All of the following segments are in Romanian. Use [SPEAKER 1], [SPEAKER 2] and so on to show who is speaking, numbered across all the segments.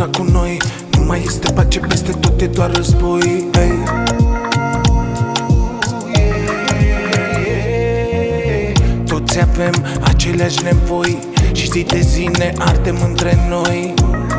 [SPEAKER 1] ceva cu noi. Nu mai este pace, peste tot e doar război. Hey. Toți avem aceleași nevoi și zi de zi ne ardem între noi.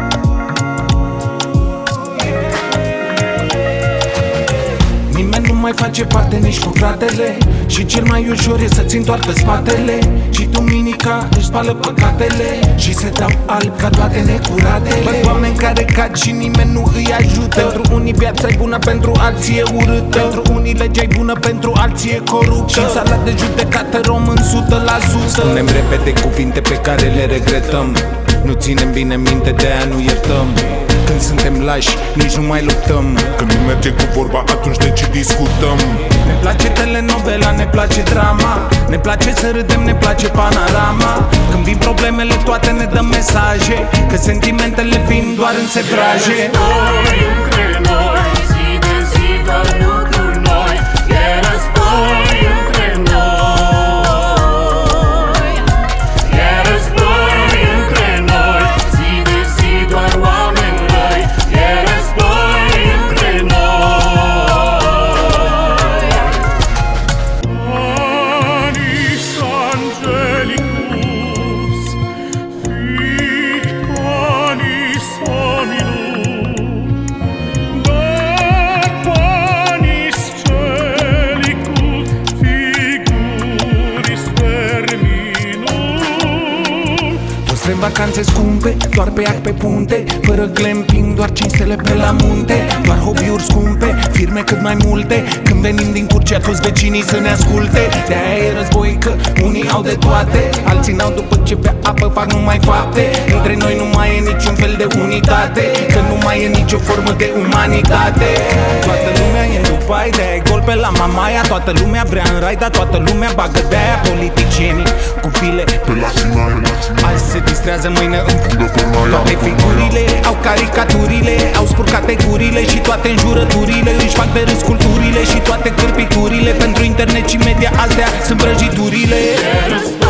[SPEAKER 1] Nimeni nu mai face parte nici cu fratele și cel mai ușor e să-ți întoarcă spatele. Și duminica își spală păcatele și se dau alb ca toate necuratele. Băi, oameni care cad și nimeni nu îi ajută. Pentru unii viața e bună, pentru alții e urâtă. Pentru unii legea e bună, pentru alții e coruptă. Și în sala de judecată român 100%. Spunem repede cuvinte pe care le regretăm. Nu ținem bine minte, de-aia nu iertăm. Când suntem lași, nici nu mai luptăm.
[SPEAKER 2] Când nu merge cu vorba, atunci de ce discutăm?
[SPEAKER 1] Ne place telenovela, ne place drama. Ne place să râdem, ne place panorama. Când vin problemele, toate ne dăm mesaje, că sentimentele vin doar în sebraje.
[SPEAKER 3] Război între noi, zi de zi doar lucruri noi. E război între noi. E război între noi, zi de zi doar oameni răi. E război între noi. Anis angelicus, fit panis hominum, dat panis celicus, figuris terminum.
[SPEAKER 1] Toți vrem vacanțe scumpe, doar pe iaht pe punte, fără glamping, doar 5 stele pe la munte. Doar hobby-uri scumpe, firme cât mai multe. Când venim din Curcea, toți vecinii să ne asculte. De-aia e război, că unii au de toate, alții n-au, după ce bea apă fac numai fapte. Între noi nu mai e niciun fel de unitate, că nu mai e nicio formă de umanitate. Toată lumea e în Dubai, de-aia e gol pe la Mamaia. Toată lumea vrea în rai, dar toată lumea bagă, de-aia politicienii cu file
[SPEAKER 2] Pe la Sinaia,
[SPEAKER 1] azi se distrează, mâine
[SPEAKER 2] fugă pe la
[SPEAKER 1] toate figurile, au caricaturile, au spurcate gurile și toate înjurăturile. Își fac de râs culturile și toate cârpiturile. Pentru internet și media astea sunt prăjiturile.
[SPEAKER 3] E război